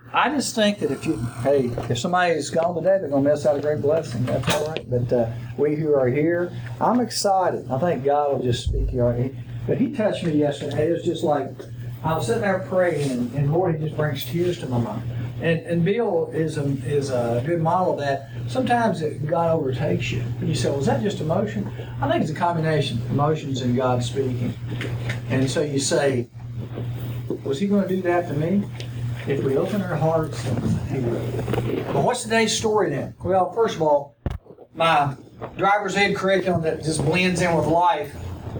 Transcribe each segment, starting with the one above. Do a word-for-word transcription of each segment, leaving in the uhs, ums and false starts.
I just think that if you, hey, if somebody's gone today, they're going to miss out a great blessing. That's all right. But uh, we who are here, I'm excited. I think God will just speak your heart. But He touched me yesterday. It was just like, I was sitting there praying, and, and Lord, He just brings tears to my mind. And, and Bill is a, is a good model of that. Sometimes it, God overtakes you. And you say, well, is that just emotion? I think it's a combination of emotions and God speaking. And so you say, was He going to do that to me? If we open our hearts, He will. But what's today's story then? Well, first of all, my driver's ed curriculum that just blends in with life,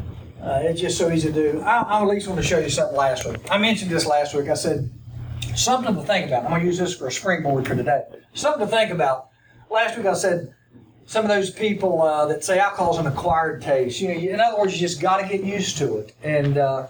uh, it's just so easy to do. I, I at least want to show you something last week. I mentioned this last week. I said, something to think about. I'm going to use this for a springboard for today. Something to think about. Last week I said, some of those people uh, that say alcohol's an acquired taste. You know, you, in other words, you just got to get used to it. And uh,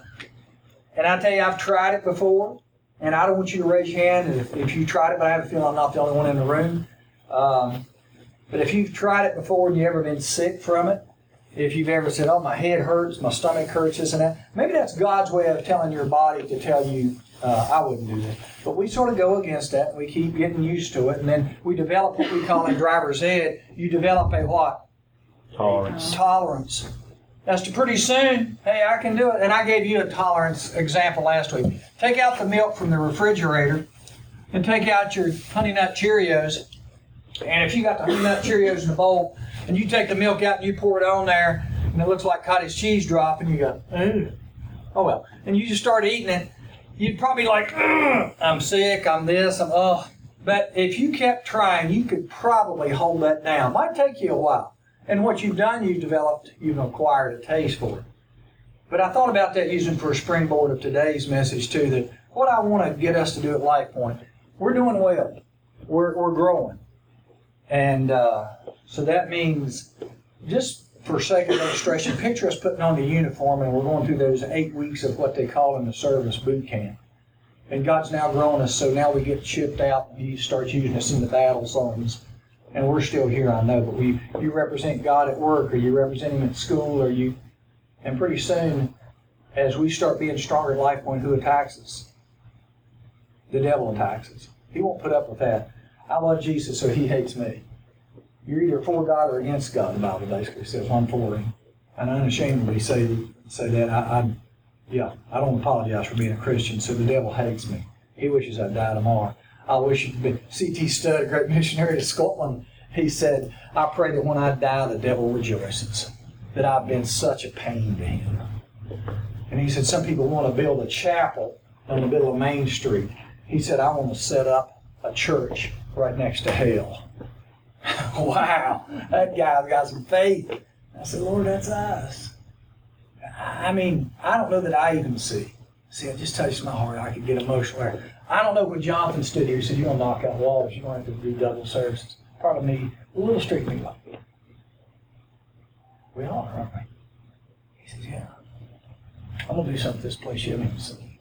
and I tell you, I've tried it before. And I don't want you to raise your hand if, if you tried it, but I have a feeling I'm not the only one in the room. Um, but if you've tried it before and you've ever been sick from it, if you've ever said, oh, my head hurts, my stomach hurts, this and that, maybe that's God's way of telling your body to tell you, uh, I wouldn't do this. But we sort of go against that, and we keep getting used to it, and then we develop what we call in driver's ed, you develop a what? Tolerance. Tolerance. That's to pretty soon, hey, I can do it. And I gave you a tolerance example last week. Take out the milk from the refrigerator and take out your Honey Nut Cheerios. And if you got the Honey Nut Cheerios in the bowl and you take the milk out and you pour it on there and it looks like cottage cheese drop and you go, ooh, oh well. And you just start eating it, you'd probably like, I'm sick, I'm this, I'm, oh. But if you kept trying, you could probably hold that down. Might take you a while. And what you've done, you've developed, you've acquired a taste for it. But I thought about that using for a springboard of today's message too, that what I want to get us to do at Life Point, we're doing well. We're, we're growing. And uh, so that means, just for sake of illustration, picture us putting on the uniform and we're going through those eight weeks of what they call in the service boot camp. And God's now growing us, so now we get shipped out and He starts using us in the battle zones. And we're still here, I know, but we you represent God at work, or you represent Him at school, or you, and pretty soon, as we start being stronger at Life Point, who attacks us? The devil attacks us. He won't put up with that. I love Jesus, so He hates me. You're either for God or against God, the Bible basically says. I'm for Him. And I unashamedly say, say that. I, I, yeah, I don't apologize for being a Christian, so the devil hates me. He wishes I'd die tomorrow. I wish it had been C T Studd, a great missionary to Scotland. He said, I pray that when I die, the devil rejoices, that I've been such a pain to him. And he said, some people want to build a chapel in the middle of Main Street. He said, I want to set up a church right next to hell. Wow, that guy's got some faith. I said, Lord, that's us. I mean, I don't know that I even see. See, it just touched my heart. I could get emotional. I don't know when Jonathan stood here, he said, you're going to knock out walls. You're going to have to do double services. Part of me, a little strictly like, we are, aren't we? He says, yeah. I'm going to do something this place you haven't even seen.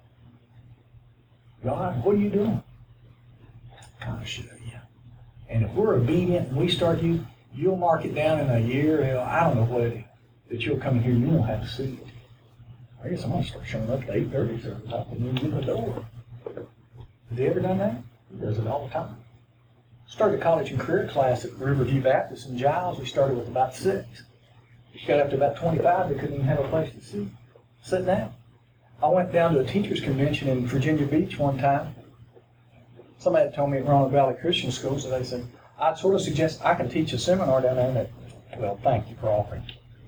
God, what are you doing? Kind of show you. And if we're obedient and we start you, you'll mark it down in a year. You know, I don't know what it is, that you'll come in here and you won't have to see it. I guess I'm going to start showing up at eight thirty so I can get in the door. Has he ever done that? He does it all the time. Started a college and career class at Riverview Baptist in Giles. We started with about six. Got up to about twenty-five. They couldn't even have a place to sit, sit down. I went down to a teachers convention in Virginia Beach one time. Somebody had told me at Roanoke Valley Christian School, so they said, I'd sort of suggest I can teach a seminar down there. And they, well, thank you for offering.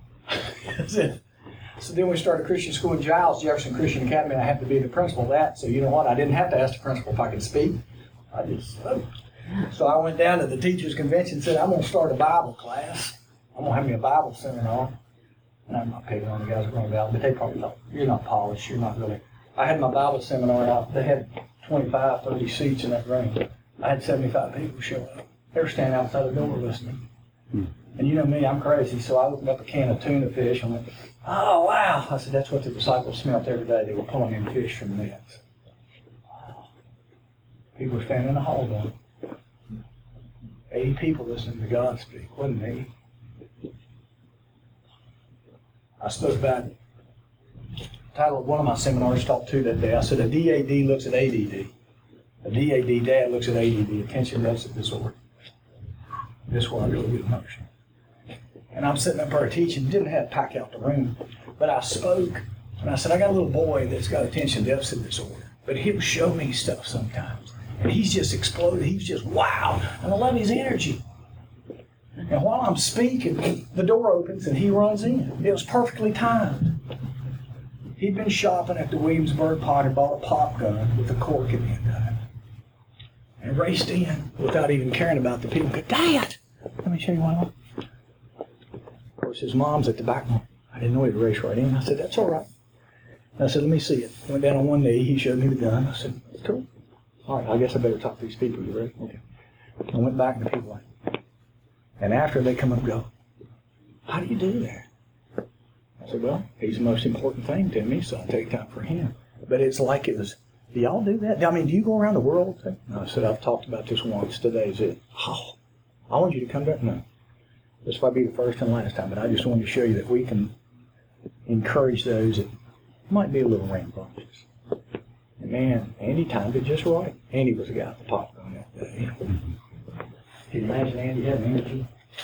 So then we started a Christian school in Giles, Jefferson Christian Academy, and I happened to be the principal of that. So you know what? I didn't have to ask the principal if I could speak. I just spoke. So I went down to the teachers' convention and said, I'm going to start a Bible class. I'm going to have me a Bible seminar. And I'm not picking on the guys who are going to but they probably thought, you're not polished, you're not really. I had my Bible seminar, and I, they had twenty-five, thirty seats in that room. I had seventy-five people show up. They were standing outside the door listening. Hmm. And you know me, I'm crazy, so I opened up a can of tuna fish and went, oh, wow. I said, that's what the disciples smelt every day. They were pulling in fish from the nets. Wow. People were standing in the hall going, eighty people listening to God speak, wasn't me. I spoke about, the title of one of my seminars talked to that day, I said, a D A D looks at A D D. A D A D, Dad, looks at A D D, attention deficit disorder. This is where I really get emotional. And I'm sitting up there teaching, didn't have to pack out the room, but I spoke, and I said, I got a little boy that's got attention deficit disorder, but he'll show me stuff sometimes. And he's just exploded, he's just wow, and I love his energy. And while I'm speaking, the door opens and he runs in. It was perfectly timed. He'd been shopping at the Williamsburg Pot and bought a pop gun with a cork in the end of it. And raced in without even caring about the people. Go, Dad, let me show you one. Of course, his mom's at the back. I didn't know he'd race right in. I said, that's all right. And I said, let me see it. Went down on one knee. He showed me the gun. I said, cool. All right, I guess I better talk to these people. You ready? Okay. I went back and the people went. And after they come up and go, how do you do that? I said, well, he's the most important thing to me, so I take time for him. But it's like it was, do y'all do that? I mean, do you go around the world? No, I said, I've talked about this once. Today's it. Oh, I want you to come back. No. This might be the first and last time, but I just wanted to show you that we can encourage those that might be a little rambunctious. And man, Andy timed it just right. Andy was the guy at the top on that day. Can you imagine Andy having energy?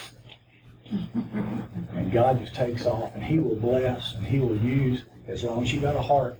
And God just takes off, and He will bless, and He will use as long as you got a heart.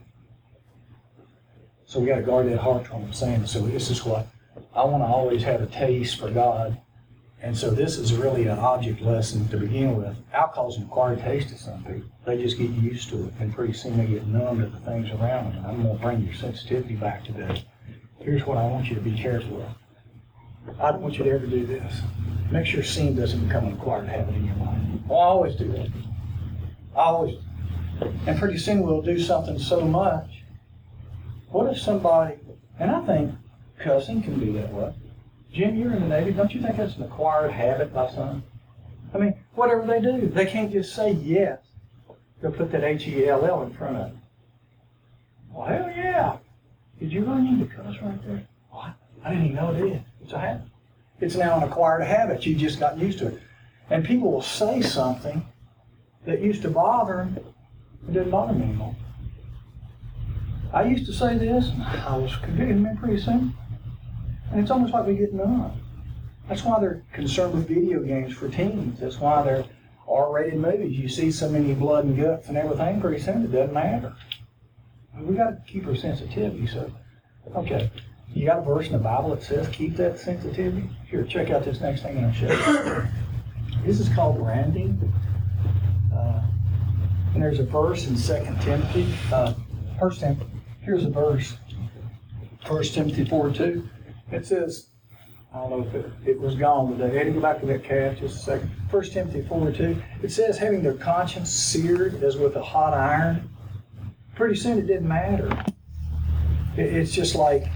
So we got to guard that heart, what I'm saying. So this is what I want to always have a taste for God. And so this is really an object lesson to begin with. Alcohol's an acquired taste to some people. They just get used to it, and pretty soon they get numb to the things around them. And I'm going to bring your sensitivity back today. Here's what I want you to be careful of. I don't want you to ever do this. Make sure sin doesn't become an acquired habit in your mind. Well, I always do that. I always do. And pretty soon we'll do something so much. What if somebody, and I think cussing can be that way. Jim, you're in the Navy. Don't you think that's an acquired habit by some? I mean, whatever they do, they can't just say yes. They'll put that H E L L in front of it. Well, hell yeah. Did you really need to cuss right there? What? I didn't even know it is. It's a habit. It's now an acquired habit. You just got used to it. And people will say something that used to bother them. It doesn't bother me anymore. I used to say this, and I was convicted me pretty soon. And it's almost like we get numb. That's why they're concerned with video games for teens. That's why they're R-rated movies. You see so many blood and guts and everything, pretty soon it doesn't matter. We got to keep our sensitivity. So, okay, you got a verse in the Bible that says keep that sensitivity? Here, check out this next thing I'm going to show you. This is called branding. Uh, and there's a verse in Second Timothy. Uh, First Timothy. Here's a verse. First Timothy four two. It says, I don't know if it, it was gone today. Eddie, go back to that calf just a second. First Timothy four two. It says, having their conscience seared as with a hot iron. Pretty soon it didn't matter. It, it's just like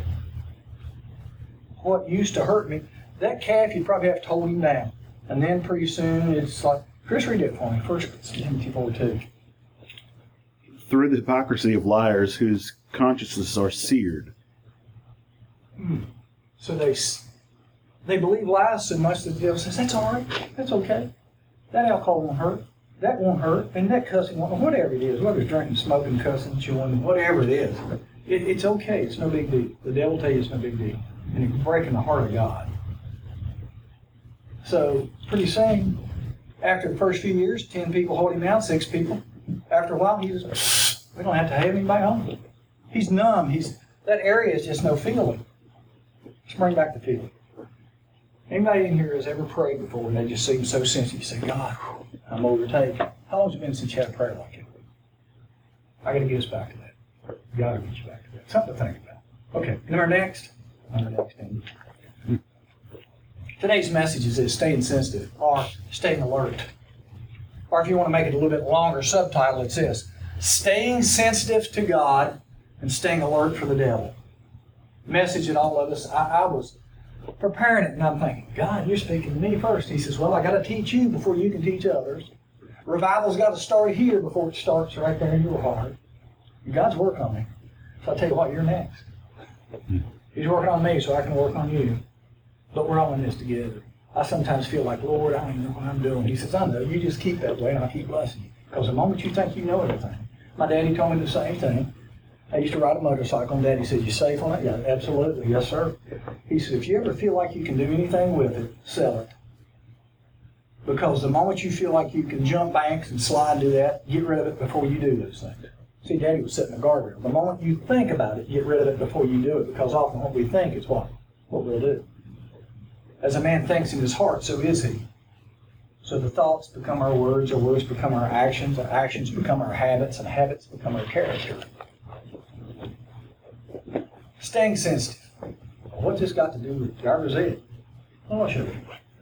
what used to hurt me. That calf, you probably have to hold him down. And then pretty soon it's like, Chris, read it for me. First Timothy four two. Through the hypocrisy of liars whose consciences are seared. Hmm. So they they believe lies so much that the devil says, that's all right, that's okay. That alcohol won't hurt, that won't hurt, and that cussing won't, whatever it is, whether it's drinking, smoking, cussing, chewing, whatever it is, it, it's okay, it's no big deal. The devil will tell you it's no big deal. And it's breaking the heart of God. So pretty soon, after the first few years, ten people hold him down, six people. After a while, he was, we don't have to have him back home. He's numb, he's, that area is just no feeling. Let's bring back the feeling. Anybody in here has ever prayed before and they just seem so sensitive? You say, God, I'm overtaken. How long has it been since you had a prayer like it? I got to get us back to that. Got to get you back to that. Something to think about. Okay, number next. Number next. Andy. Today's message is this: staying sensitive or staying alert. Or if you want to make it a little bit longer subtitle, it's this: staying sensitive to God and staying alert for the devil. Message that all of us, I, I was preparing it and I'm thinking, God, you're speaking to me first. He says, well, I got to teach you before you can teach others. Revival's got to start here before it starts right there in your heart. And God's working on me. So I'll tell you what, you're next. He's working on me so I can work on you. But we're all in this together. I sometimes feel like, Lord, I don't even know what I'm doing. He says, I know. You just keep that way and I'll keep blessing you. Because the moment you think you know everything. My daddy told me the same thing. I used to ride a motorcycle, and Daddy said, "You safe on it?" Yeah, absolutely. Yes, sir. He said, "If you ever feel like you can do anything with it, sell it. Because the moment you feel like you can jump banks and slide and do that, get rid of it before you do those things." See, Daddy was setting a guardrail. The moment you think about it, get rid of it before you do it, because often what we think is what? What we'll do. As a man thinks in his heart, so is he. So the thoughts become our words, our words become our actions, our actions become our habits, and habits become our character. Staying sensitive. What's this got to do with driver's ed? Well, I'll show you.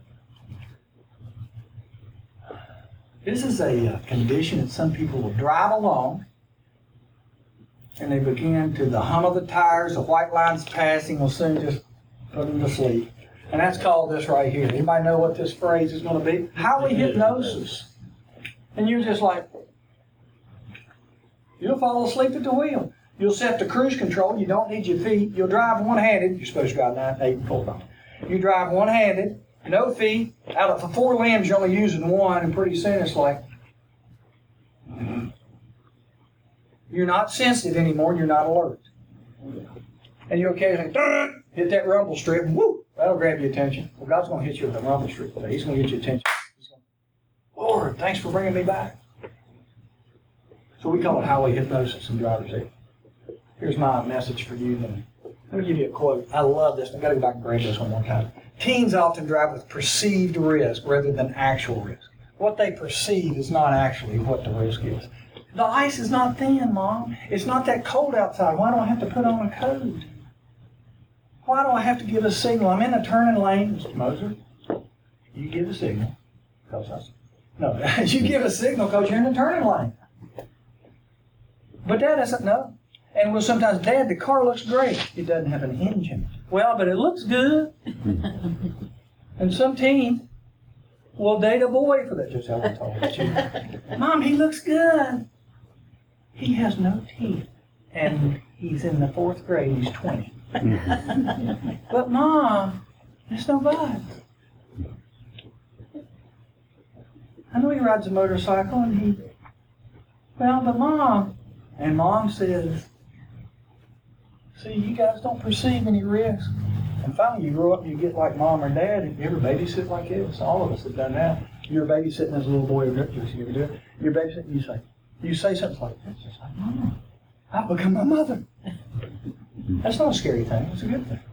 This is a uh, condition that some people will drive along, and they begin to, the hum of the tires, the white lines passing will soon just put them to sleep. And that's called this right here. Anybody know what this phrase is going to be? Highway hypnosis. And you're just like, you'll fall asleep at the wheel. You'll set the cruise control. You don't need your feet. You'll drive one-handed. You're supposed to drive nine, eight, and four. You drive one-handed, no feet. Out of the four limbs, you're only using one, and pretty soon it's like, you're not sensitive anymore. You're not alert. And you occasionally hit that rumble strip, and whoo, that'll grab your attention. Well, God's going to hit you with a rumble strip today. He's going to get your attention. He's going, Lord, thanks for bringing me back. So we call it highway hypnosis in driver's ed. Here's my message for you then. Let me give you a quote. I love this. I've got to go back and grab this one more time. Teens often drive with perceived risk rather than actual risk. What they perceive is not actually what the risk is. The ice is not thin, Mom. It's not that cold outside. Why do I have to put on a coat? Why do I have to give a signal? I'm in a turning lane. Mister Moser, you give a signal. Because I, no, you give a signal because you're in the turning lane. But Dad doesn't know. And well, sometimes, Dad, the car looks great. It doesn't have an engine. Well, but it looks good. And some teen will date a boy for that. Just how I told you. Mom, he looks good. He has no teeth. And he's in the fourth grade. He's twenty. But Mom, there's no buts. I know he rides a motorcycle and he, well, but Mom, and Mom says, see, you guys don't perceive any risk. And finally you grow up and you get like Mom or Dad, and you ever babysit like this? All of us have done that. You're babysitting as a little boy or girl. You ever do it? You're babysitting, you say, you say something like, that's just like Mom. I've become my mother. That's not a scary thing. It's a good thing.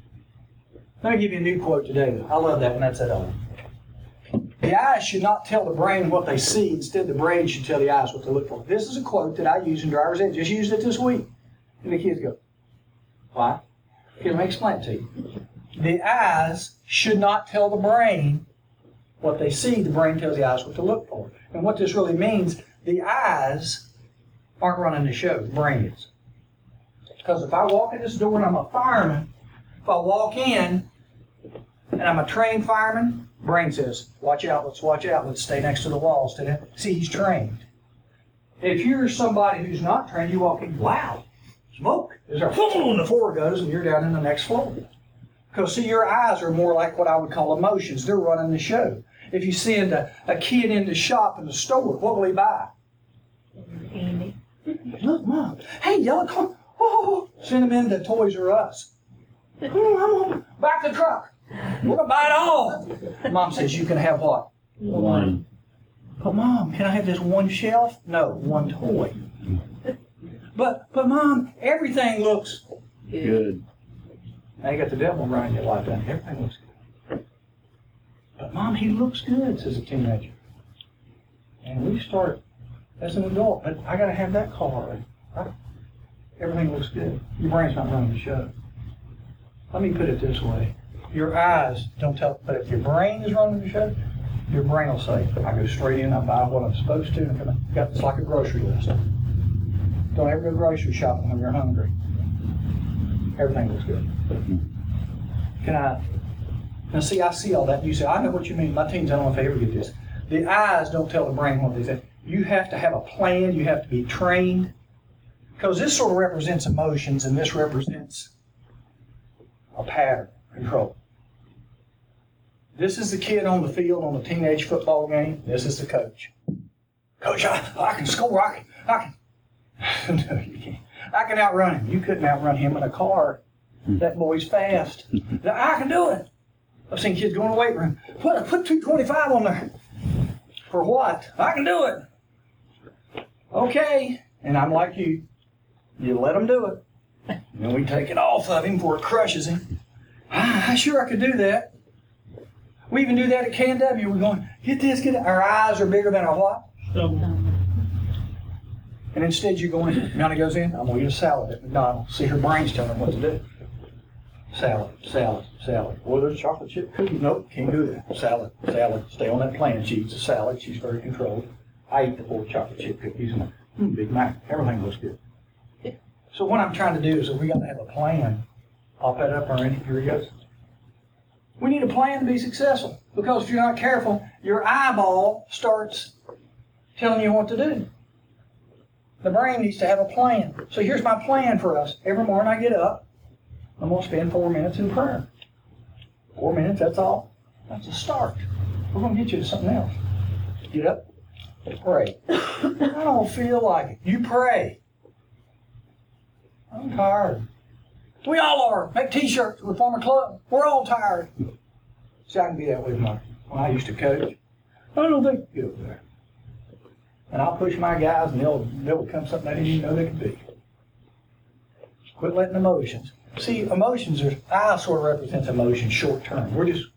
Let me give you a new quote today. I love that one. That's that old. The eyes should not tell the brain what they see. Instead, the brain should tell the eyes what to look for. This is a quote that I use in driver's ed. Just used it this week. And the kids go, why? Here, let me explain it to you. The eyes should not tell the brain what they see. The brain tells the eyes what to look for. And what this really means, the eyes aren't running the show. The brain is. Because if I walk in this door and I'm a fireman, if I walk in and I'm a trained fireman, brain says, watch out, let's watch out, let's stay next to the walls. See, he's trained. If you're somebody who's not trained, you walk in, wow, smoke. There's a and the floor goes and you're down in the next floor. Because, see, your eyes are more like what I would call emotions. They're running the show. If you send a, a kid in the shop in the store, what will he buy? Candy. Look, Mom. Hey, yellow car. Oh, send him into Toys R Us. Oh, I'm on. Back the truck. We're going to buy it all. Mom says, you can have what? One. But Mom, can I have this one shelf? No, one toy. But, but Mom, everything looks Good. Now you got the devil running your life down. Everything looks good. But Mom, he looks good, says a teenager. And we start as an adult, but I got to have that car. Right? Everything looks good. Your brain's not running the show. Let me put it this way. Your eyes don't tell, but if your brain is running the show, your brain will say, I go straight in, I buy what I'm supposed to, and come in. It's like a grocery list. Don't ever go grocery shopping when you're hungry. Everything looks good. Can I? Now see, I see all that. You say, I know what you mean. My teens, I don't know if they ever get this. The eyes don't tell the brain what they say. You have to have a plan. You have to be trained. Because this sort of represents emotions, and this represents a pattern, control. This is the kid on the field on the teenage football game. This is the coach. Coach, I, I can score. I can. I can. No, you can't. I can outrun him. You couldn't outrun him in a car. That boy's fast. I can do it. I've seen kids go in the weight room. Put, put two twenty-five on there. For what? I can do it. Okay. And I'm like you. You let him do it. And then we take it off of him before it crushes him. Ah, sure I could do that. We even do that at K and W. We're going, get this, get it. Our eyes are bigger than our what? And instead you're going, Nana goes in, I'm going to eat a salad at McDonald's. See, her brain's telling her what to do. Salad, salad, salad. Boy, there's a chocolate chip cookie. Nope, can't do that. Salad, salad. Stay on that plan. She eats a salad. She's very controlled. I eat the four chocolate chip cookies and mm, Big Mac. Everything looks good. So what I'm trying to do is that we got to have a plan. Pop that up, Randy. Here he goes. We need a plan to be successful. Because if you're not careful, your eyeball starts telling you what to do. The brain needs to have a plan. So here's my plan for us. Every morning I get up, I'm going to spend four minutes in prayer. Four minutes, that's all. That's a start. We're going to get you to something else. Get up, pray. I don't feel like it. You pray. I'm tired. We all are. Make t-shirts. We form a club. We're all tired. See, I can be that way with my, when I used to coach. I don't think, get over there. And I'll push my guys and they'll, they'll become something I didn't even know they could be. Quit letting emotions. See, emotions are, I sort of represents emotions short term. We're just,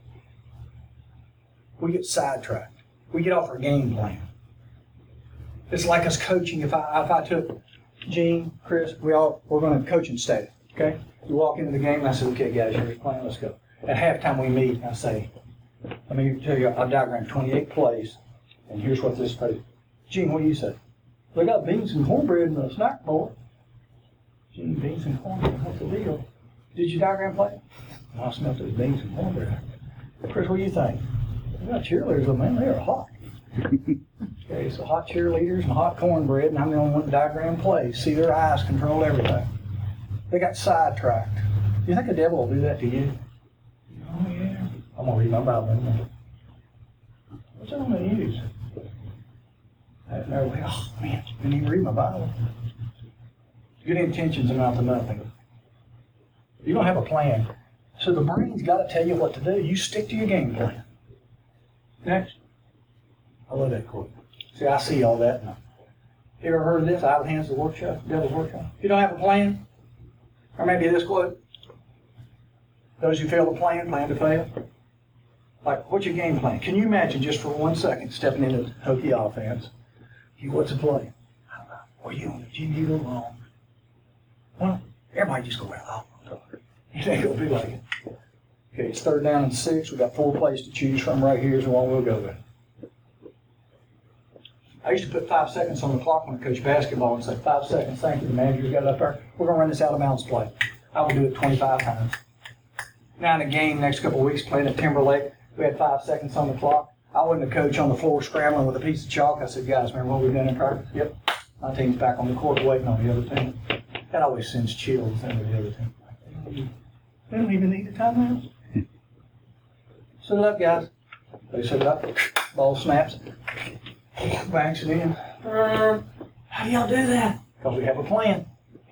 we get sidetracked. We get off our game plan. It's like us coaching. If I if I took Gene, Chris, we all, we're going to coach and stay. Okay? We walk into the game and I say, okay, guys, here's the plan, let's go. At halftime we meet and I say, let me tell you, I diagrammed twenty-eight plays, and here's what this plays. Gene, what do you say? They got beans and cornbread in the snack board. Gene, beans and cornbread, what's the deal? Did you diagram play? I smelled those beans and cornbread. Chris, what do you think? We got cheerleaders, but man, they are hot. Okay, so hot cheerleaders and hot cornbread, and I'm the only one that diagram plays. See, their eyes control everything. They got sidetracked. Do you think the devil will do that to you? Oh, yeah. I'm going to read my Bible in a minute. What's that on the news? They're like, oh, man, I didn't even read my Bible. Good intentions amount to nothing. You don't have a plan. So the brain's got to tell you what to do. You stick to your game plan. Next. I love that quote. See, I see all that now. You ever heard of this? Idle hands, the workshop, devil's workshop. If you don't have a plan, or maybe this quote, those who fail to plan, plan to fail. Like, what's your game plan? Can you imagine just for one second stepping into hokey offense? You, what's the play? I don't know. What are you on? Jimmy, you go wrong. Well, everybody just go, well, oh, it ain't gonna be like it. Okay, it's third down and six. We got four plays to choose from. Right here's the one we'll go with. I used to put five seconds on the clock when I coached basketball and say, five seconds, thank you. The manager's got it up there. We're going to run this out of bounds play. I will do it twenty-five times. Now in a game next couple of weeks playing at Timberlake, we had five seconds on the clock. I wasn't a coach on the floor scrambling with a piece of chalk. I said, guys, remember what we've done in practice? Yep. My team's back on the court waiting on the other team. That always sends chills into the other team. They don't even need the timeouts. Set it up, guys. They set it up. Ball snaps. Banks it in. How do y'all do that? Because we have a plan.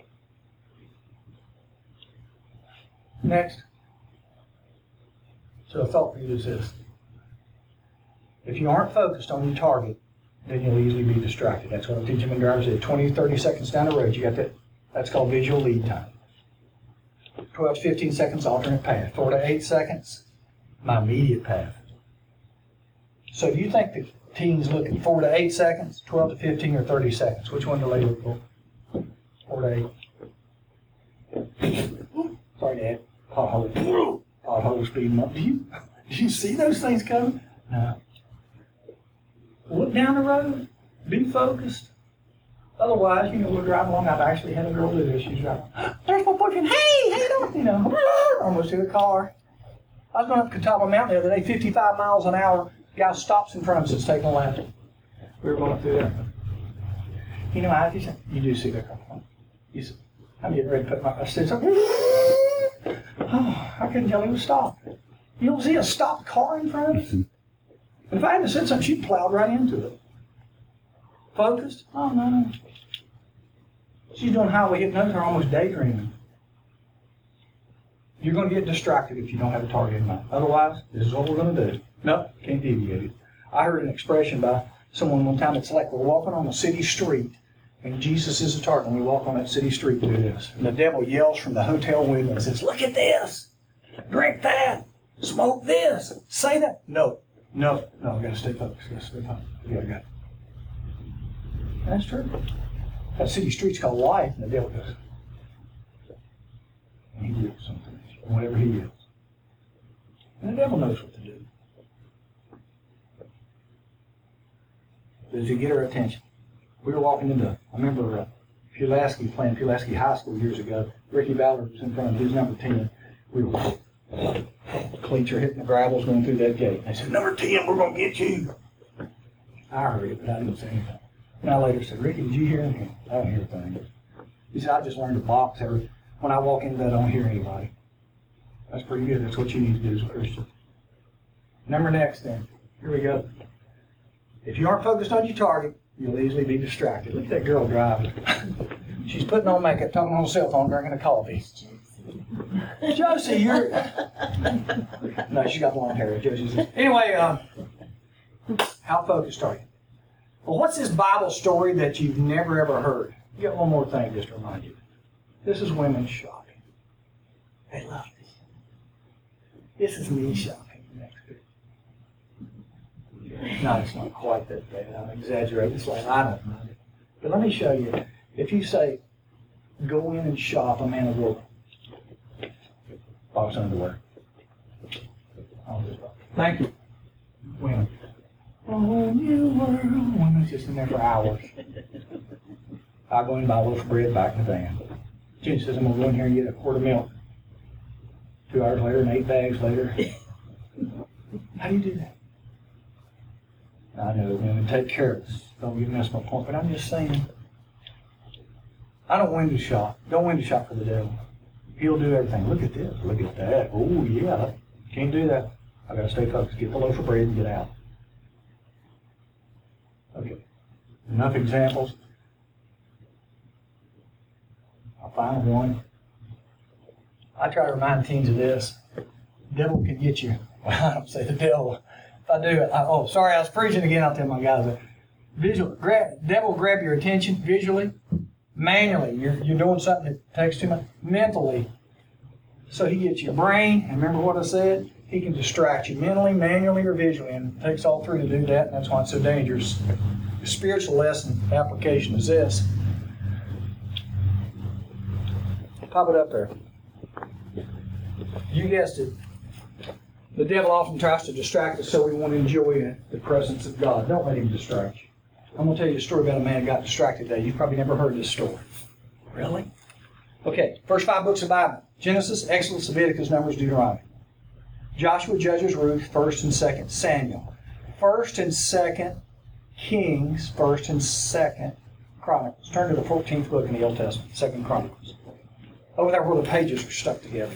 Next. So a thought for you is this. If you aren't focused on your target, then you'll easily be distracted. That's what I'm teaching my drivers at twenty, thirty seconds down the road. You got that? That's called visual lead time. twelve to fifteen seconds alternate path. four to eight seconds, my immediate path. So if you think the teens look at four to eight seconds, twelve to fifteen, or thirty seconds, which one do they look for? four to eight. Sorry, Dad. Pothole. Pothole speeding up. Do you, do you see those things coming? No. Look down the road. Be focused. Otherwise, you know, we're driving along. I've actually had a girl do this. She's driving. There's my boyfriend. Hey, how you doing? You know, almost hit a car. I was going up Catawba Mountain the other day, fifty-five miles an hour. Guy stops in front of us and is taking a left. We were going up through there. You know, I just, you do see that car. You said, I'm getting ready to put my, I said something. Oh, I couldn't tell he was stopped. You don't see a stopped car in front of us? And if I hadn't said something, she plowed right into it. Focused? Oh, no, no. She's doing highway hypnosis or almost daydreaming. You're going to get distracted if you don't have a target in mind. Otherwise, this is what we're going to do. Nope, can't deviate it. I heard an expression by someone one time. It's like we're walking on a city street, and Jesus is the target, and we walk on that city street and do this. And the devil yells from the hotel window and says, look at this, drink that, smoke this, say that. No, no, no, we got to stay focused. Got to stay focused. We got to go. That's true. That city street's called life, and the devil goes, and he yells something, whatever he yells. And the devil knows what to do. Does he get her attention? We were walking into, I remember uh, Pulaski playing Pulaski High School years ago. Ricky Ballard was in front of his number ten. We were, cleats are hitting the gravels going through that gate. They said, number ten, we're going to get you. I heard it, but I didn't say anything. And I later said, Ricky, did you hear anything? I don't hear a thing. He said, I just learned to box. Every, when I walk into that, I don't hear anybody. That's pretty good. That's what you need to do as a Christian. Number next then. Here we go. If you aren't focused on your target, you'll easily be distracted. Look at that girl driving. She's putting on makeup, talking on a cell phone, drinking a coffee. Josie, you're... No, she's got blonde hair. Josie's... Anyway, uh, how focused are you? Well, what's this Bible story that you've never ever heard? You got one more thing just to remind you. This is women shopping. They love this. This is me shopping. No, it's not quite that bad. I'm exaggerating. It's like, I don't mind it. But let me show you. If you say, go in and shop, a man of war, box underwear. I'll just, thank you. Women. Oh, new world. Women's just in there for hours. I'll go in and buy a loaf of bread back in the van. Jenny says, I'm going to go in here and get a quart of milk. Two hours later and eight bags later. How do you do that? I know women take care of us. Don't get mess my point, but I'm just saying. I don't window shop. Don't window shop for the devil. He'll do everything. Look at this. Look at that. Oh yeah. Can't do that. I gotta stay focused. Get the loaf of bread and get out. Okay. Enough examples. I'll find one. I try to remind teens of this. The devil can get you. Well, I don't say the devil. If I do it, I, oh, sorry, I was preaching again. I'll tell my guys that. Visual, grab, devil will grab your attention visually, manually. You're, you're doing something that takes too much. Mentally. So he gets your brain, and remember what I said? He can distract you mentally, manually, or visually, and it takes all three to do that, and that's why it's so dangerous. The spiritual lesson application is this. Pop it up there. You guessed it. The devil often tries to distract us so we won't enjoy the presence of God. Don't let him distract you. I'm going to tell you a story about a man who got distracted today. You've probably never heard this story. Really? Okay, first five books of the Bible. Genesis, Exodus, Leviticus, Numbers, Deuteronomy. Joshua, Judges, Ruth, First and Second Samuel. First and Second Kings, First and Second Chronicles. Turn to the fourteenth book in the Old Testament, Second Chronicles. Over there where the pages are stuck together.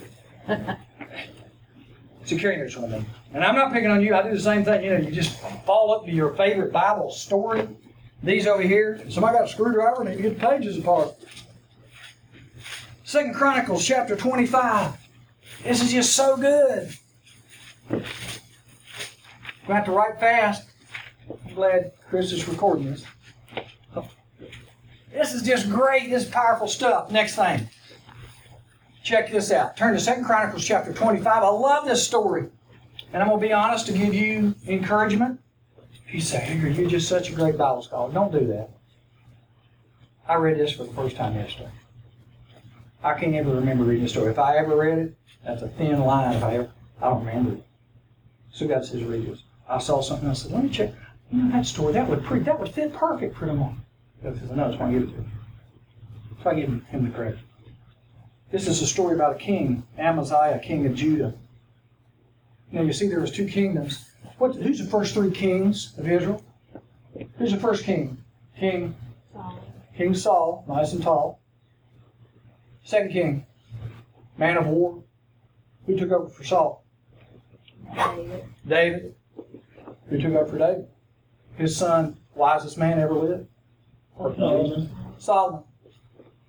Security notes what I mean. And I'm not picking on you. I do the same thing. You know, you just fall up to your favorite Bible story. These over here. Somebody got a screwdriver and they get the pages apart. Second Chronicles chapter twenty-five. This is just so good. We have to write fast. I'm glad Chris is recording this. This is just great. This is powerful stuff. Next thing. Check this out. Turn to Second Chronicles chapter twenty-five. I love this story. And I'm going to be honest to give you encouragement. If you say, hey, you're just such a great Bible scholar, don't do that. I read this for the first time yesterday. I can't ever remember reading the story. If I ever read it, that's a thin line. If I ever, I don't remember it. So God says, read this. I saw something. I said, let me check. You know that story, that would pre- that would fit perfect for tomorrow. God says, no, I just want to give it to you. So I give him the credit. This is a story about a king, Amaziah, king of Judah. Now you see there was two kingdoms. What? Who's the first three kings of Israel? Who's the first king? King Saul. King Saul, nice and tall. Second king, man of war. Who took over for Saul? David. David. Who took over for David? His son, wisest man ever lived? Solomon. Solomon.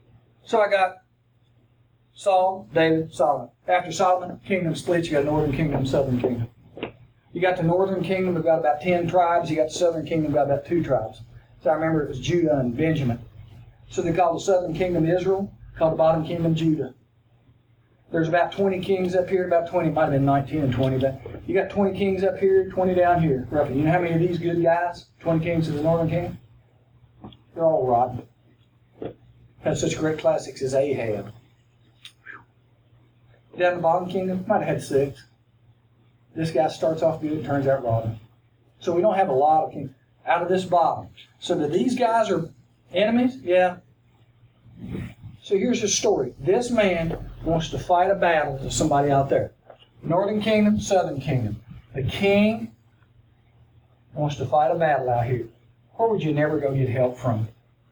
So I got Saul, David, Solomon. After Solomon, kingdom splits. You got northern kingdom, southern kingdom. You got the northern kingdom, we've got about ten tribes. You got the southern kingdom, got about two tribes. So I remember it was Judah and Benjamin. So they called the southern kingdom Israel, called the bottom kingdom Judah. There's about twenty kings up here, about twenty, it might have been nineteen and twenty, but you got twenty kings up here, twenty down here, roughly. You know how many of these good guys, twenty kings of the northern kingdom? They're all rotten. Had such great classics as Ahab. Down the bottom kingdom, might have had six. This guy starts off good, turns out rotten. So we don't have a lot of kings out of this bottom. So that these guys are enemies? Yeah. So here's the story. This man wants to fight a battle with somebody out there. Northern kingdom, southern kingdom. The king wants to fight a battle out here. Where would you never go get help from?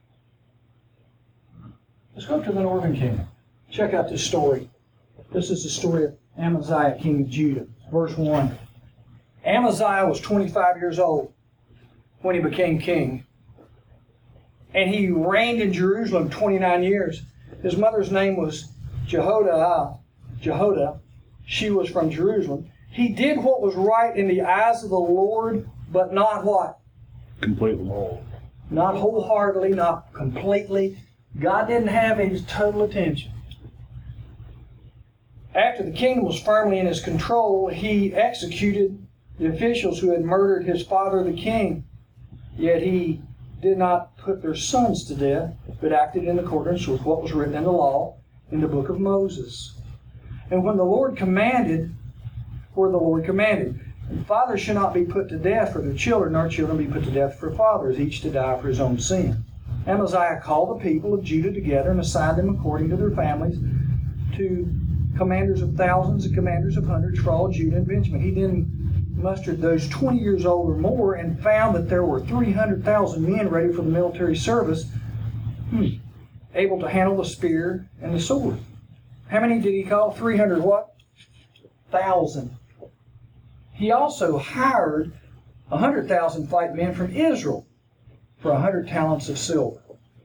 Let's go to the northern kingdom. Check out this story. This is the story of Amaziah, king of Judah. Verse one. Amaziah was twenty-five years old when he became king. And he reigned in Jerusalem twenty-nine years. His mother's name was Jehodah. Jehodah. She was from Jerusalem. He did what was right in the eyes of the Lord, but not what? Completely. Not wholeheartedly, not completely. God didn't have his total attention. After the kingdom was firmly in his control, he executed the officials who had murdered his father, the king. Yet he did not put their sons to death, but acted in accordance with what was written in the law in the book of Moses. And when the Lord commanded, where the Lord commanded, fathers should not be put to death for their children, nor children be put to death for fathers, each to die for his own sin. Amaziah called the people of Judah together and assigned them according to their families to commanders of thousands and commanders of hundreds for all Judah and Benjamin. He then mustered those twenty years old or more and found that there were three hundred thousand men ready for the military service, hmm, able to handle the spear and the sword. How many did he call? three hundred what? Thousand. He also hired one hundred thousand fight men from Israel for one hundred talents of silver.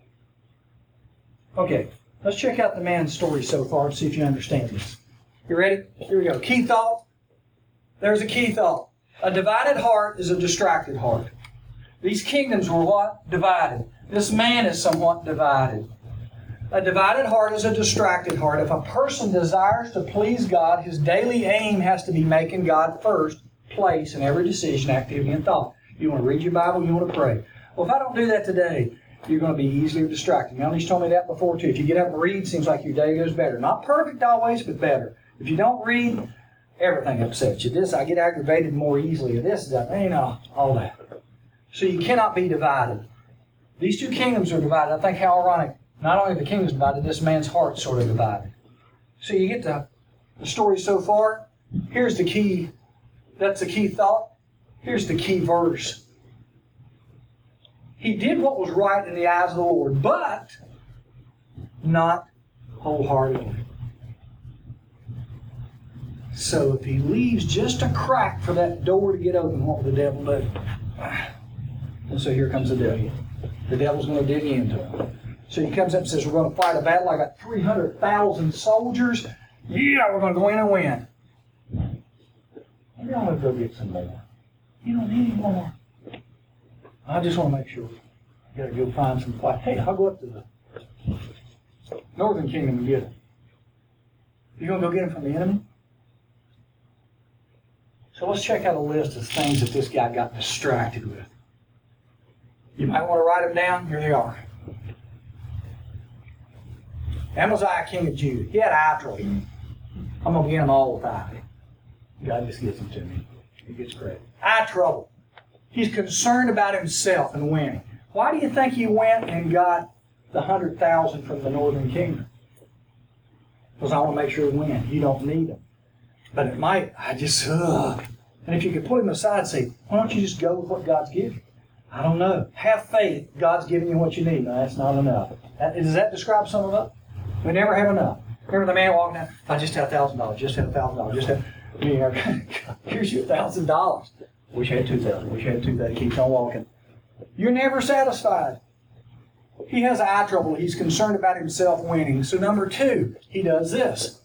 Okay, let's check out the man's story so far and see if you understand this. You ready? Here we go. Key thought. There's a key thought. A divided heart is a distracted heart. These kingdoms were what? Divided. This man is somewhat divided. A divided heart is a distracted heart. If a person desires to please God, his daily aim has to be making God first place in every decision, activity, and thought. You want to read your Bible, you want to pray. Well, if I don't do that today, you're going to be easily distracted. Melanie told me that before, too. If you get up and read, it seems like your day goes better. Not perfect always, but better. If you don't read, everything upsets you. This, I get aggravated more easily. This, that, you know, all that. So you cannot be divided. These two kingdoms are divided. I think how ironic. Not only the kingdom's divided, this man's heart's sort of divided. So you get the, the story so far. Here's the key. That's the key thought. Here's the key verse. He did what was right in the eyes of the Lord, but not wholeheartedly. So if he leaves just a crack for that door to get open, what will the devil do? And so here comes the devil. The devil's going to dig into him. So he comes up and says, we're going to fight a battle. I got three hundred thousand soldiers. Yeah, we're going to go in and win. Maybe I'm going to go get some more. You don't need any more. I just want to make sure. You got to go find some fight. Hey, I'll go up to the northern kingdom and get it. You going to go get him from the enemy? So let's check out a list of things that this guy got distracted with. You might want to write them down. Here they are. Amaziah, king of Judah. He had eye trouble. I'm going to get him all with eye. God just gives them to me. He gets credit. Eye trouble. He's concerned about himself and winning. Why do you think he went and got the one hundred thousand from the northern kingdom? Because I want to make sure he wins. You don't need them. But it might, I just, ugh. And if you could pull him aside and say, why don't you just go with what God's given you? I don't know. Have faith. God's giving you what you need. No, that's not enough. That, does that describe some of us? We never have enough. Remember the man walking down, I just had a thousand dollars, just had a thousand dollars, just had, you know, here's your thousand dollars. Wish I had two thousand, wish I had two thousand, keeps on walking. You're never satisfied. He has eye trouble. He's concerned about himself winning. So number two, he does this.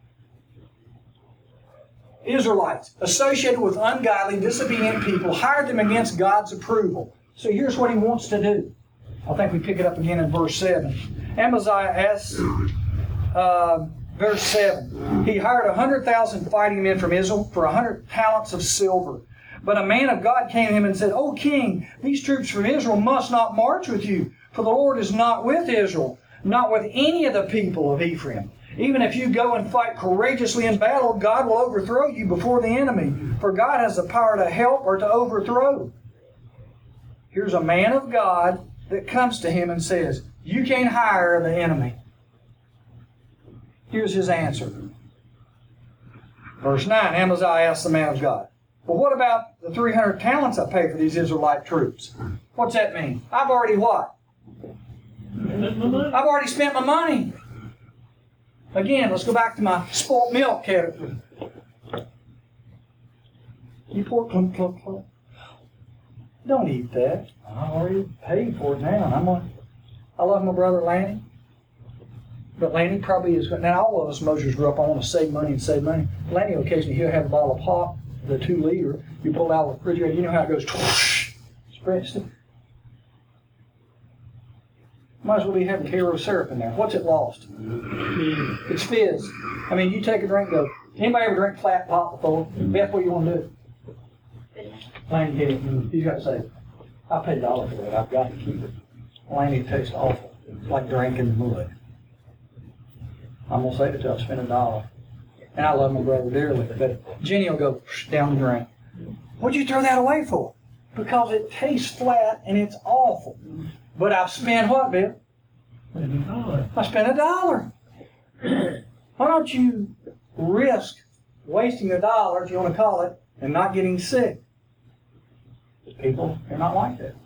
Israelites, associated with ungodly, disobedient people, hired them against God's approval. So here's what he wants to do. I think we pick it up again in verse seven. Amaziah asks, uh, verse seven, he hired one hundred thousand fighting men from Israel for one hundred talents of silver. But a man of God came to him and said, O king, these troops from Israel must not march with you, for the Lord is not with Israel, not with any of the people of Ephraim. Even if you go and fight courageously in battle, God will overthrow you before the enemy, for God has the power to help or to overthrow. Here's a man of God that comes to him and says, you can't hire the enemy. Here's his answer. Verse nine, Amaziah asked the man of God, well, what about the three hundred talents I pay for these Israelite troops? What's that mean? I've already what? I've already spent my money. Again, let's go back to my spoiled milk category. You pour clunk, clunk, clunk. Don't eat that. I already paid for it now. And I'm gonna, I love my brother Lanny. But Lanny probably is, now all of us Mosers grew up, I want to save money and save money. Lanny occasionally, he'll have a bottle of pop, the two liter. You pull it out of the refrigerator, you know how it goes, whoosh, spreads it. Might as well be having Karo syrup in there. What's it lost? It's fizz. I mean, you take a drink, go. Anybody ever drink flat pop before? Beth, what do you want to do? Lanny hit it. He's got to say, I paid a dollar for it. I've got to keep it. Lanny tastes awful. It's like drinking mud. I'm going to save it till I spend a dollar. And I love my brother dearly. But Jenny will go down the drain. What'd you throw that away for? Because it tastes flat and it's awful. But I've spent what, Bill? I spent a dollar. Why don't you risk wasting a dollar, if you want to call it, and not getting sick? People, they're not like that.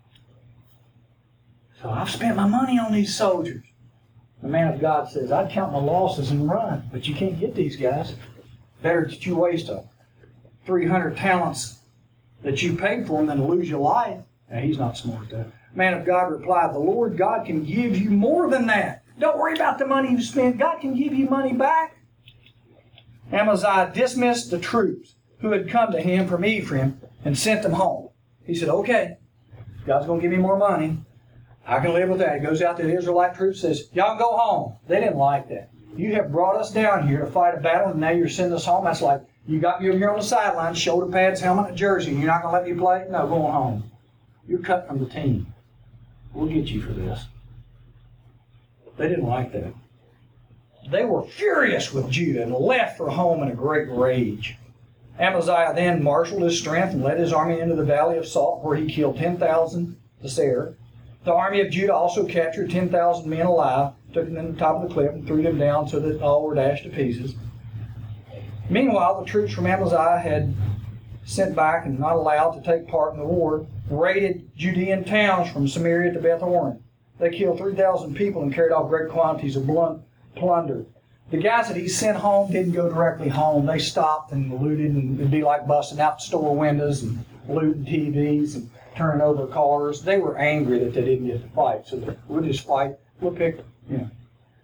So I've spent my money on these soldiers. The man of God says, I'd count my losses and run, but you can't get these guys. Better that you waste a three hundred talents that you paid for them than to lose your life. Now, he's not smart, though. Man of God replied, the Lord God can give you more than that. Don't worry about the money you spent. God can give you money back. Amaziah dismissed the troops who had come to him from Ephraim and sent them home. He said, okay, God's going to give me more money. I can live with that. He goes out to the Israelite troops and says, y'all go home. They didn't like that. You have brought us down here to fight a battle, and now you're sending us home. That's like, you got me over here on the sideline, shoulder pads, helmet, and jersey, and you're not going to let me play? No, going home. You're cut from the team. We'll get you for this. They didn't like that. They were furious with Judah and left for home in a great rage. Amaziah then marshaled his strength and led his army into the valley of Salt, where he killed ten thousand the Seir. The army of Judah also captured ten thousand men alive, took them to the top of the cliff, and threw them down so that all were dashed to pieces. Meanwhile, the troops from Amaziah had sent back and not allowed to take part in the war, raided Judean towns from Samaria to Beth Horon. They killed three thousand people and carried off great quantities of plunder. The guys that he sent home didn't go directly home. They stopped and looted, and it'd be like busting out store windows and looting T Vs and turning over cars. They were angry that they didn't get to fight. So we'll just fight. We'll pick, you know.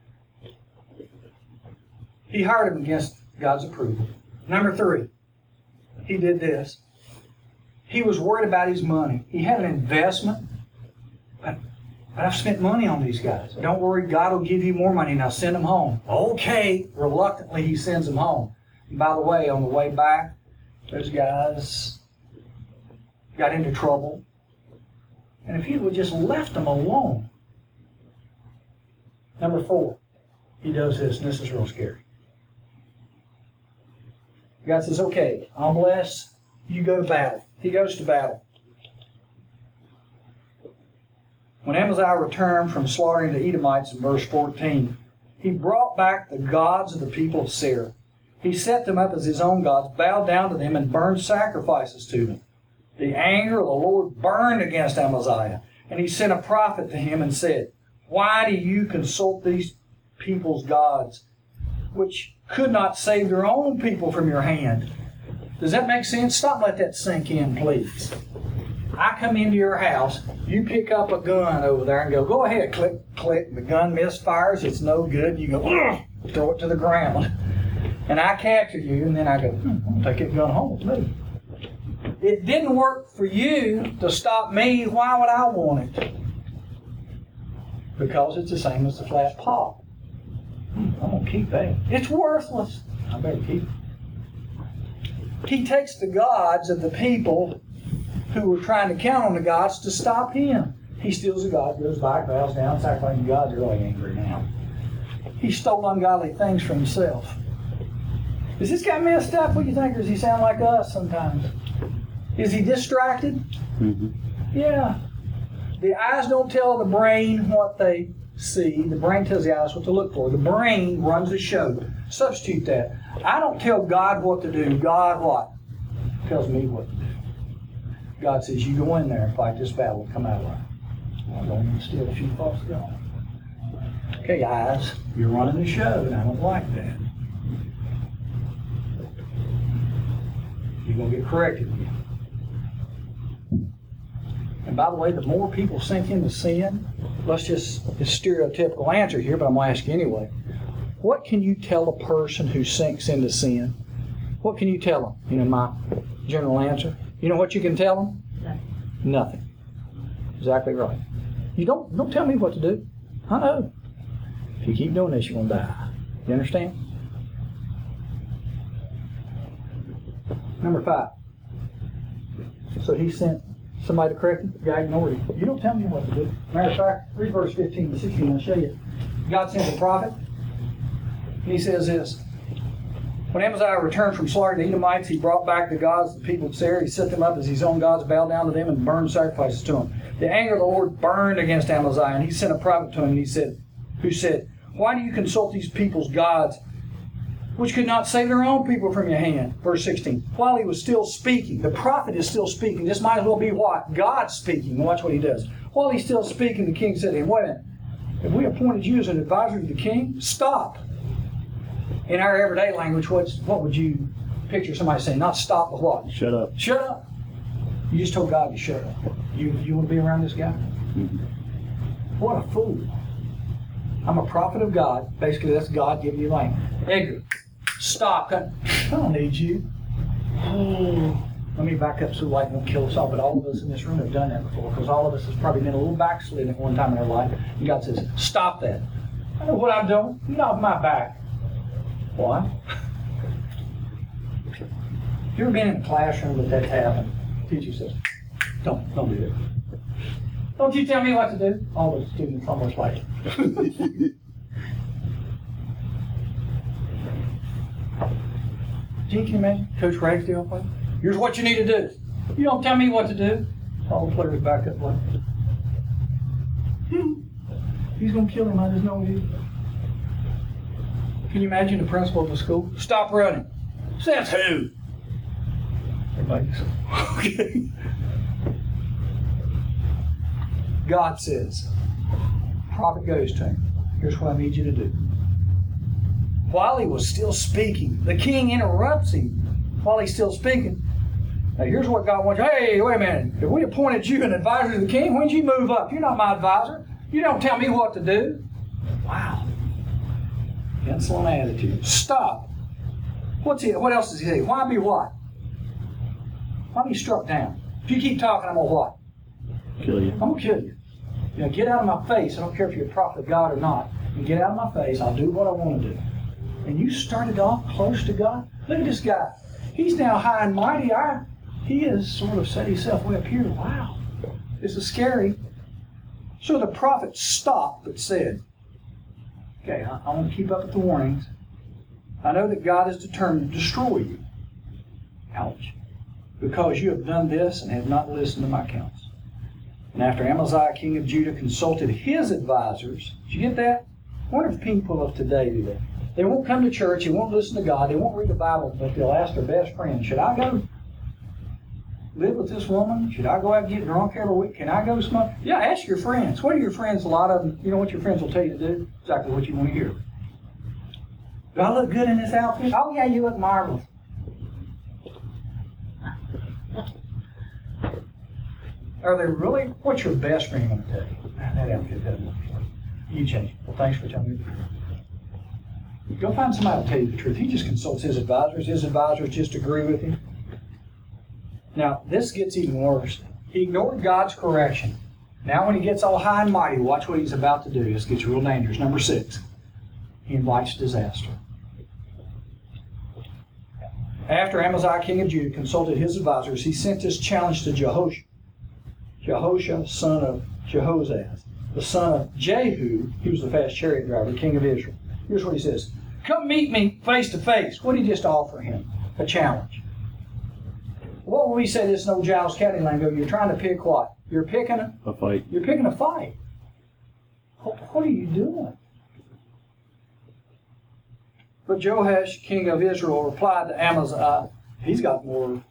He hired them against God's approval. Number three, he did this. He was worried about his money. He had an investment. But, but I've spent money on these guys. Don't worry, God will give you more money. Now send them home. Okay. Reluctantly, he sends them home. And by the way, on the way back, those guys got into trouble. And if he would just left them alone. Number four, he does this, and this is real scary. God says, okay, I'll bless, you go to battle. He goes to battle. When Amaziah returned from slaughtering the Edomites in verse fourteen, he brought back the gods of the people of Seir. He set them up as his own gods, bowed down to them, and burned sacrifices to them. The anger of the Lord burned against Amaziah, and he sent a prophet to him and said, why do you consult these people's gods, which could not save their own people from your hand? Does that make sense? Stop and let that sink in, please. I come into your house, you pick up a gun over there and go, go ahead, click, click. The gun misfires, it's no good. You go, ugh, throw it to the ground. And I capture you, and then I go, hmm, I'm going to take that gun home with me. It didn't work for you to stop me. Why would I want it? Because it's the same as the flat paw. Hmm, I'm going to keep that. It's worthless. I better keep it. He takes the gods of the people who were trying to count on the gods to stop him. He steals the gods, goes back, bows down, sacrificing the gods. Are really angry now. He stole ungodly things for himself. Is this guy messed up? What do you think? Or does he sound like us sometimes? Is he distracted? Mm-hmm. Yeah. The eyes don't tell the brain what they see. The brain tells the eyes what to look for. The brain runs the show. Substitute that. I don't tell God what to do. God what? Tells me what to do. God says, you go in there and fight this battle and come out right. I'm going to steal a few false gods. Okay, eyes, you're running the show, and I don't like that. You're going to get corrected again. And by the way, the more people sink into sin, let's just, it's a stereotypical answer here, but I'm going to ask you anyway. What can you tell a person who sinks into sin? What can you tell them? You know, my general answer. You know what you can tell them? Nothing. Nothing. Exactly right. You don't don't tell me what to do. I know. If you keep doing this, you're going to die. You understand? Number five. So he sent somebody to correct him. The guy ignored him. You don't tell me what to do. Matter of fact, read verse fifteen to sixteen. I'll show you. God sent a prophet. And he says this. When Amaziah returned from slaughtering the Edomites, he brought back the gods of the people of Seir. He set them up as his own gods, bowed down to them, and burned sacrifices to them. The anger of the Lord burned against Amaziah, and he sent a prophet to him, and he said, who said, why do you consult these people's gods, which could not save their own people from your hand? Verse sixteen. While he was still speaking, the prophet is still speaking. This might as well be what? God speaking. Watch what he does. While he's still speaking, the king said to him, wait a minute. Have we appointed you as an advisor to the king? Stop. In our everyday language, what's, what would you picture somebody saying? Not stop, but what? Shut up. Shut up. You just told God to shut up. You you want to be around this guy? Mm-hmm. What a fool. I'm a prophet of God. Basically, that's God giving you language. Edgar, stop. I don't need you. Oh, let me back up so the light won't kill us all. But all of us in this room have done that before, because all of us has probably been a little backslidden at one time in our life. And God says, stop that. I know what I'm doing. Get off my back. Why? You ever been in a classroom that that's happened? Teacher says, don't, don't do it. Don't you tell me what to do. All the students almost like it. Gene, can you imagine Coach Ragsdale play? Here's what you need to do. You don't tell me what to do. All the players back up like, hmm. He's going to kill him. I just know he is. Can you imagine the principal of the school? Stop running. Says who? Everybody says, okay. God says, prophet goes to him. Here's what I need you to do. While he was still speaking, the king interrupts him while he's still speaking. Now here's what God wants. Hey, wait a minute. If we appointed you an advisor to the king, when did you move up? You're not my advisor. You don't tell me what to do. Wow. Insolent attitude. Stop. What's he? What else does he say? Why be what? Why be struck down? If you keep talking, I'm gonna what? Kill you. I'm gonna kill you. You know, get out of my face. I don't care if you're a prophet of God or not. You get out of my face. I'll do what I want to do. And you started off close to God. Look at this guy. He's now high and mighty. I, he has sort of set himself way up here. Wow, this is scary. So the prophet stopped but said, okay, I, I want to keep up with the warnings. I know that God is determined to destroy you. Ouch. Because you have done this and have not listened to my counsel. And after Amaziah, king of Judah, consulted his advisors, did you get that? I wonder if people of today do that. They won't come to church, they won't listen to God, they won't read the Bible, but they'll ask their best friend, should I go live with this woman? Should I go out and get drunk every week? Can I go smoke? Yeah, ask your friends. What are your friends? A lot of them, you know what your friends will tell you to do? Exactly what you want to hear. Do I look good in this outfit? Oh yeah, you look marvelous. Are they really? What's your best friend going to tell you? That outfit doesn't look like you. You change it. Well, thanks for telling me the truth. Go find somebody to tell you the truth. He just consults his advisors. His advisors just agree with him. Now, this gets even worse. He ignored God's correction. Now, when he gets all high and mighty, watch what he's about to do. This gets real dangerous. Number six, he invites disaster. After Amaziah, king of Judah, consulted his advisors, he sent this challenge to Jehoshaphat. Jehoshaphat, son of Jehoshaphat, the son of Jehu, he was the fast chariot driver, king of Israel. Here's what he says. Come meet me face to face. What did he just offer him? A challenge. What would we say this in old Giles County lingo? You're trying to pick what? You're picking a, A fight. You're picking a fight. What, what are you doing? But Joash, king of Israel, replied to Amaziah. He's got more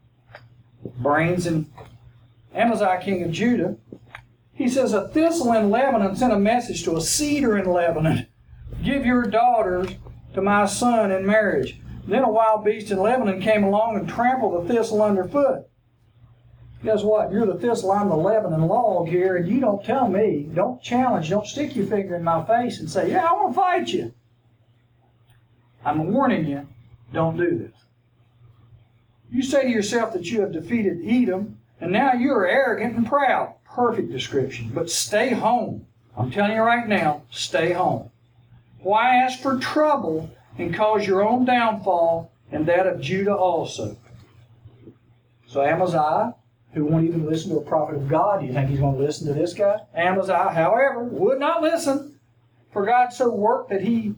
brains than Amaziah, king of Judah. He says, a thistle in Lebanon sent a message to a cedar in Lebanon. Give your daughter to my son in marriage. Then a wild beast in Lebanon came along and trampled the thistle underfoot. Guess what? You're the thistle, I'm the Lebanon log here, and you don't tell me, don't challenge, don't stick your finger in my face and say, yeah, I want to fight you. I'm warning you, don't do this. You say to yourself that you have defeated Edom, and now you are arrogant and proud. Perfect description. But stay home. I'm telling you right now, stay home. Why ask for trouble and cause your own downfall and that of Judah also? So Amaziah, who won't even listen to a prophet of God, do you think he's going to listen to this guy? Amaziah, however, would not listen, for God so worked that he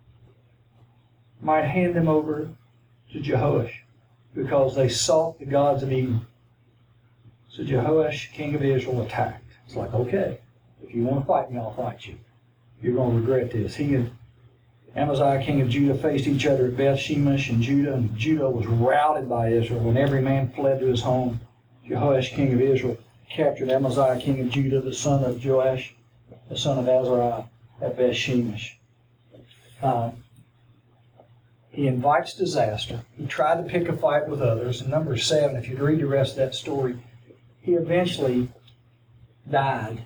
might hand them over to Jehoash, because they sought the gods of Edom. So Jehoash, king of Israel, attacked. It's like, okay, if you want to fight me, I'll fight you. You're going to regret this. He and Amaziah, king of Judah, faced each other at Beth Shemesh in Judah, and Judah was routed by Israel, and every man fled to his home. Jehoash, king of Israel, captured Amaziah, king of Judah, the son of Joash, the son of Azariah, at Beth Shemesh. Um, He invites disaster. He tried to pick a fight with others. And number seven, if you read the rest of that story, he eventually died.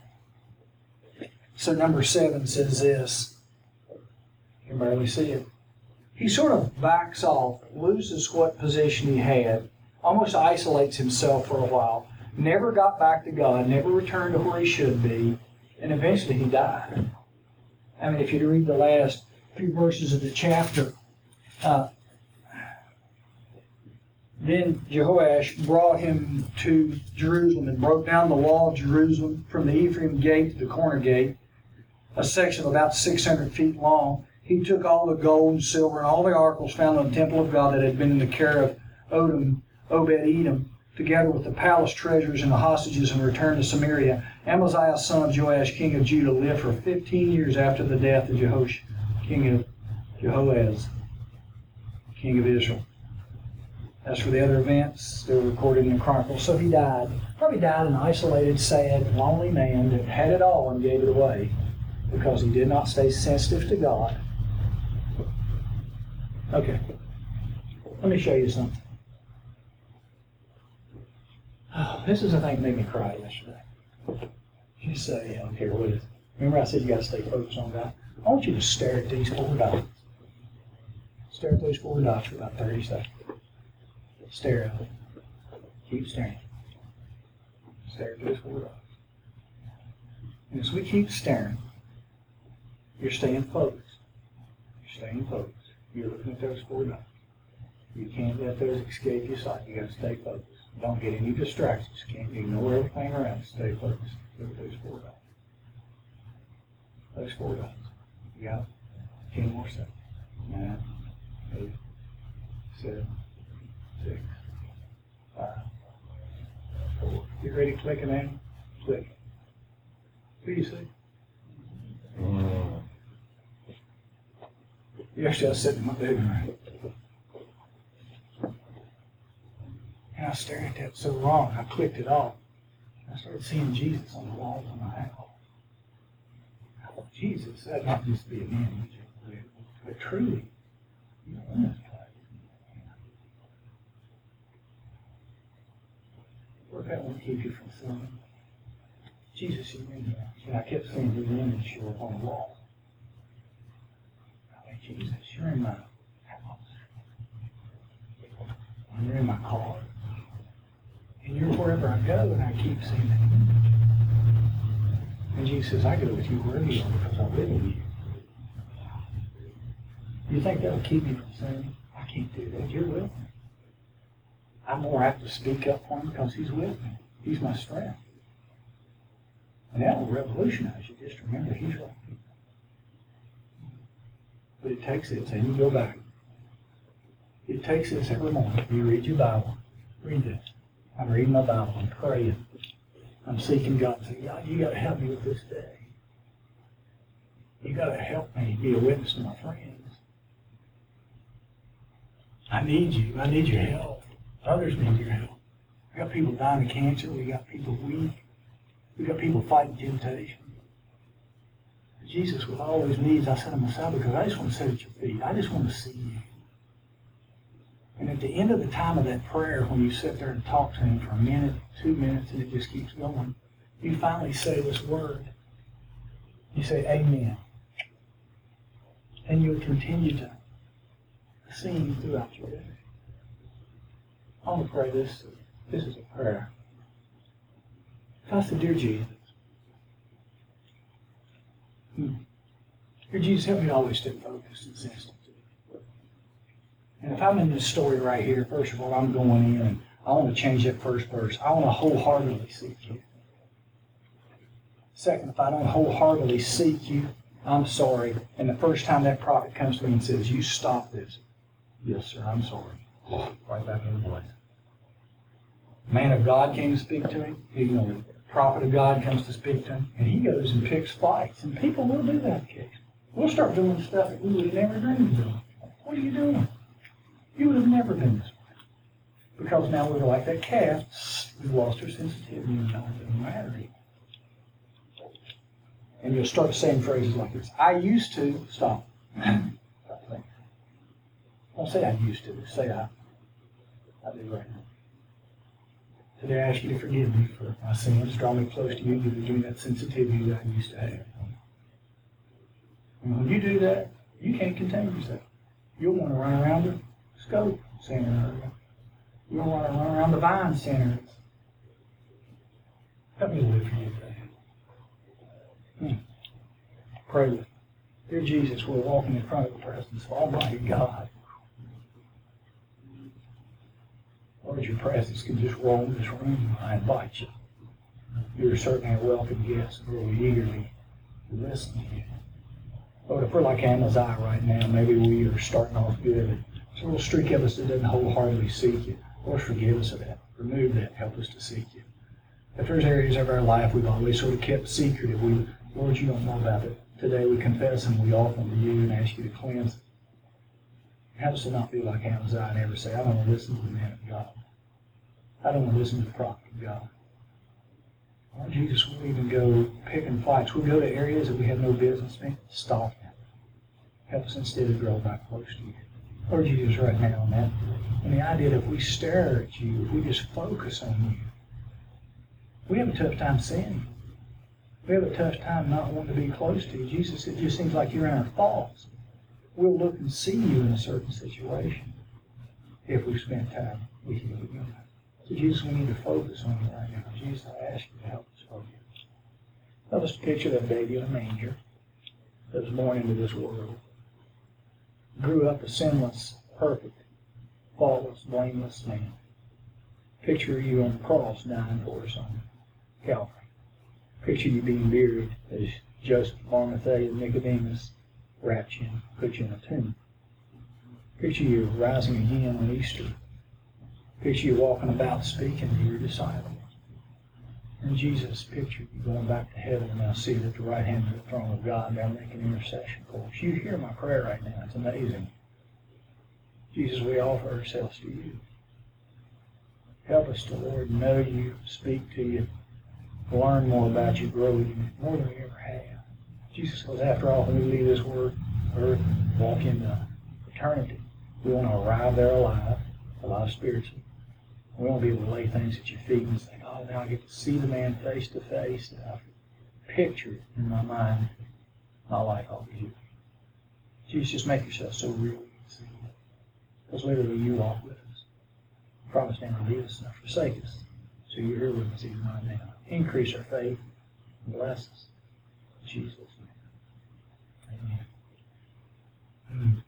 So number seven says this. You can barely see it. He sort of backs off, loses what position he had, almost isolates himself for a while, never got back to God, never returned to where he should be, and eventually he died. I mean, if you read the last few verses of the chapter, Uh, then Jehoash brought him to Jerusalem and broke down the wall of Jerusalem from the Ephraim gate to the corner gate, a section of about six hundred feet long. He took all the gold and silver and all the articles found in the temple of God that had been in the care of Odom, Obed-Edom, together with the palace treasures and the hostages, and returned to Samaria. Amaziah, son of Joash, king of Judah, lived for fifteen years after the death of Jehoash, king of Jehoaz, king of Israel. As for the other events, they were recorded in the Chronicles. So he died. Probably died an isolated, sad, lonely man that had it all and gave it away because he did not stay sensitive to God. Okay. Let me show you something. Oh, this is the thing that made me cry yesterday. You say, I don't care what it is. Remember I said you got to stay focused on God? I want you to stare at these four dots. Stare at those four dots for about thirty seconds. Stare at them. Keep staring. Stare at those four dots. And as we keep staring, you're staying focused. You're staying focused. You're looking at those four dots. You can't let those escape your sight. You got to stay focused. Don't get any distractions. You can't ignore everything around. Stay focused. Look at those four dots. Those four dots. You got it? Ten more seconds. Nine. Eight, seven, six, five, four. Get ready to click it in. Click. What do you see? Mm. Yesterday I was sitting in my living room. And I was staring at that so wrong, I clicked it off. I started seeing Jesus on the walls of my house. I thought, Jesus, that might just be an image, but truly, you know, in this place. Work that won't keep you from sinning. Jesus, you're in here. And I kept seeing his image show up on the wall. I went, Jesus, you're in my house. And you're in my car. And you're wherever I go, and I keep seeing it. And Jesus says, I go with you wherever you are because I live in you. You think that'll keep me from sinning? I can't do that. You're with me. I'm more apt to speak up for him because he's with me. He's my strength. And that will revolutionize you. Just remember, he's right. But it takes this, and you go back. It takes this every morning. You read your Bible. Read this. I'm reading my Bible. I'm praying. I'm seeking God and saying, God, you got to help me with this day. You got to help me be a witness to my friends. I need you. I need your help. Others need your help. We got people dying of cancer. We got people weak. We got people fighting temptation. Jesus, with all those needs, I set them aside because I just want to sit at your feet. I just want to see you. And at the end of the time of that prayer, when you sit there and talk to him for a minute, two minutes, and it just keeps going, you finally say this word. You say, Amen. And you'll continue to sing throughout your day. I want to pray this. This is a prayer. If I said, Dear Jesus, hmm, Dear Jesus, help me to always stay focused and sensitive. And if I'm in this story right here, first of all, I'm going in and I want to change that first verse. I want to wholeheartedly seek you. Second, if I don't wholeheartedly seek you, I'm sorry. And the first time that prophet comes to me and says, you stop this. Yes, sir, I'm sorry. Right back in the place. Man of God came to speak to him. He ignored it. Prophet of God comes to speak to him. And he goes and picks fights. And people will do that occasionally. We'll start doing stuff that we would have never dreamed of doing. What are you doing? You would have never been this way. Because now we're like that calf. We've lost our sensitivity and now it doesn't matter anymore. And you'll start saying phrases like this. I used to. Stop. Stop saying. Don't say I used to. Say I. I do right now. Today I ask you to forgive me for my sins. Draw me close to you. Give me that sensitivity that I used to have. And when you do that, you can't contain yourself. You'll want to run around the scope center. You'll want to run around the vine center. Help me live for you today. Hmm. Pray with me. Dear Jesus, we're walking in front of the presence of Almighty God. Lord, your presence can just roam this room. I invite you. You're certainly a welcome guest. We're eagerly listen to you. Lord, if we're like Amaziah right now, maybe we are starting off good. There's a little streak of us that doesn't wholeheartedly seek you. Lord, forgive us of that. Remove that. Help us to seek you. If there's areas of our life we've always sort of kept secretive, we, Lord, you don't know about it. Today we confess them, we offer them to you and ask you to cleanse them. Help us to not be like Amaziah and ever say, I don't want to listen to the man of God. I don't want to listen to the prophet of God. Lord Jesus, we'll even go picking fights. We'll go to areas that we have no business in. Stop them. Help us instead to grow back close to you. Lord Jesus, right now, man. And the idea that if we stare at you, if we just focus on you, we have a tough time sinning. We have a tough time not wanting to be close to you. Jesus, it just seems like you're in our thoughts. We'll look and see you in a certain situation if we spend time with you. So Jesus, we need to focus on you right now. Jesus, I ask you to help us focus. Let us picture that baby in a manger that was born into this world. Grew up a sinless, perfect, faultless, blameless man. Picture you on the cross dying for us on Calvary. Picture you being buried as Joseph, Arimathea, and Nicodemus wrapped you and put you in a tomb. Picture you rising again on Easter. Picture you walking about speaking to your disciples. And Jesus, picture you going back to heaven and now seated at the right hand of the throne of God, now making intercession for us. You hear my prayer right now. It's amazing. Jesus, we offer ourselves to you. Help us to, Lord, know you, speak to you, learn more about you, grow with you, more than we ever have. Jesus, because after all, when we leave this word, earth, walk into eternity, we want to arrive there alive, alive spiritually. We won't be able to lay things at your feet and say, oh, now I get to see the man face to face. And I've pictured in my mind my life all with you. Jesus, just make yourself so real. Because literally you walk with us. Promise never to leave us nor forsake us. So you're here with us even right now. Increase our faith and bless us. In Jesus' name. Amen.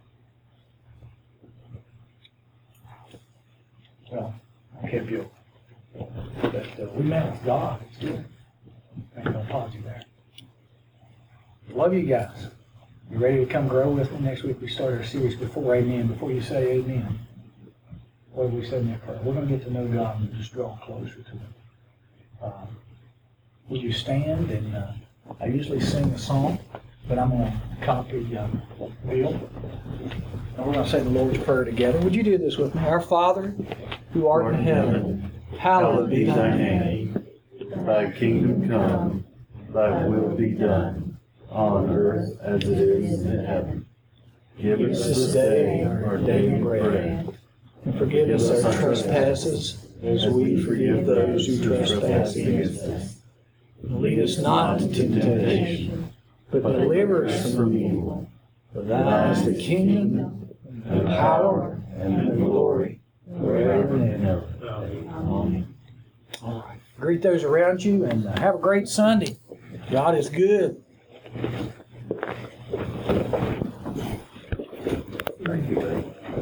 Well, I kept you. But uh, we met with God. It's good. I ain't gonna apologize there. Love you guys. You ready to come grow with me? Next week we start our series Before Amen. Before you say Amen, what have we said in that prayer? We're going to get to know God and just draw closer to Him. Um, would you stand? And uh, I usually sing a song, but I'm going to copy um, Bill. And we're going to say the Lord's Prayer together. Would you do this with me? Our Father, who art in heaven, hallowed be thy name. Thy kingdom come, thy will be done, on earth as it is in heaven. Give us this day our daily bread, And forgive us our trespasses, as we forgive those who trespass against us. And lead us not into temptation, but deliver us from evil. For thine is the kingdom, and the power, and the glory, forever and ever. Amen. All right. Greet those around you, and uh, have a great Sunday. God is good. Thank you, baby.